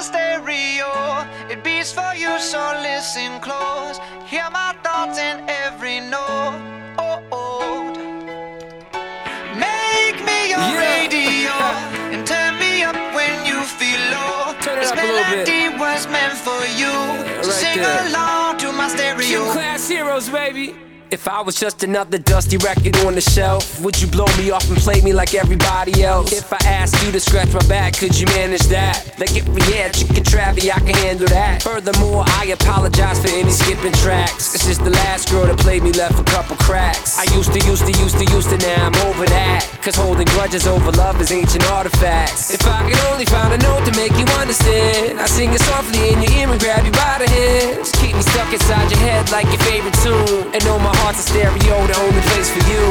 stereo, it beats for you, so listen close. Hear my thoughts in every note. Make me your radio and turn me up when you feel low. This melody was meant for you, so sing along to my stereo. Class heroes, baby. If I was just another dusty record on the shelf, would you blow me off and play me like everybody else? If I asked you to scratch my back, could you manage that? Like if we had Chicken Travie, I can handle that. Furthermore, I apologize for any skipping tracks. This is the last girl that played me, left a couple cracks. I used to, now I'm over that. Cause holding grudges over love is ancient artifacts. If I could only find a note to make you understand, I sing it softly in your ear and grab you by the hands. Keep me stuck inside your head like your favorite tune, and know my heart's a stereo, the only place for you.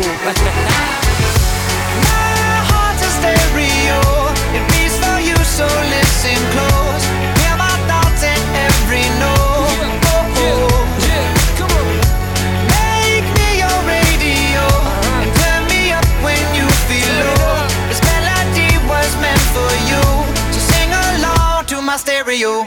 My heart's a stereo, it beats for you, so listen close. Hear my thoughts in every note. Come on. Make me your radio and turn me up when you feel low. This melody was meant for you, so sing along to my stereo.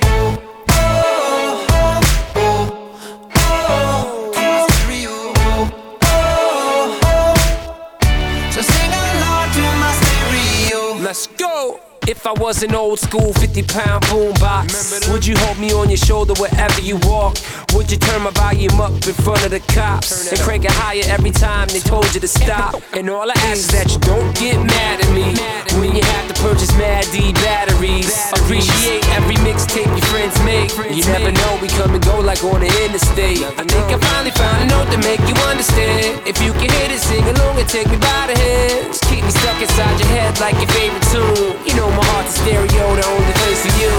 Let's go! If I was an old school 50-pound boombox, would you hold me on your shoulder wherever you walk? Would you turn my volume up in front of the cops and crank it higher every time they told you to stop? And all I ask is that you don't get mad at me when you have to purchase Mad D batteries. Appreciate every mixtape your friends make. You never know, we come and go like on the interstate. I think I finally found a note to make you understand. If you can hit it, sing along and take me by the hands. Keep me stuck inside your head like your favorite tune. You know my heart's a stereo, the only place for you.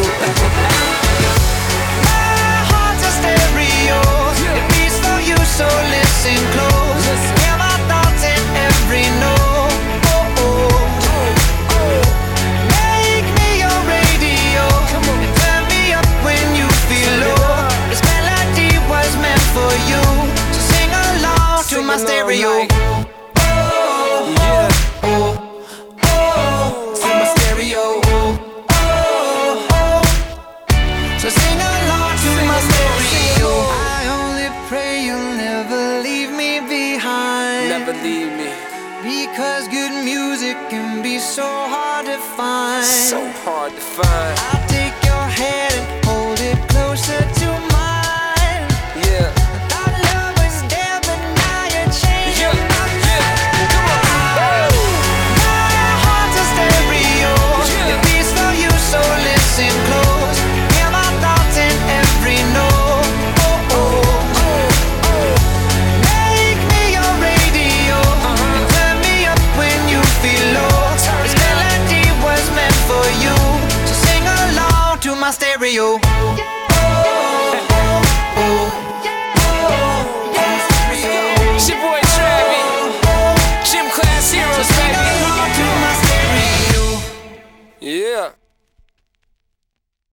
My heart's a stereo, it beats for you, so listen close. Hear my thoughts in every note. Make me your radio and turn me up when you feel low. This melody was meant for you, so sing along to my stereo. So sing along to my stereo. I only pray you'll never leave me behind. Never leave me. Because good music can be so hard to find. So hard to find. I'll take your hand and hold it closer to mine. Yeah. Our love was there, but now you're changing my mind. My heart's a stereo, it beats for you, so listen close. Hear my thoughts in every note. Make me your radio and turn me up when you feel low. This melody was meant for you, so sing along to my stereo.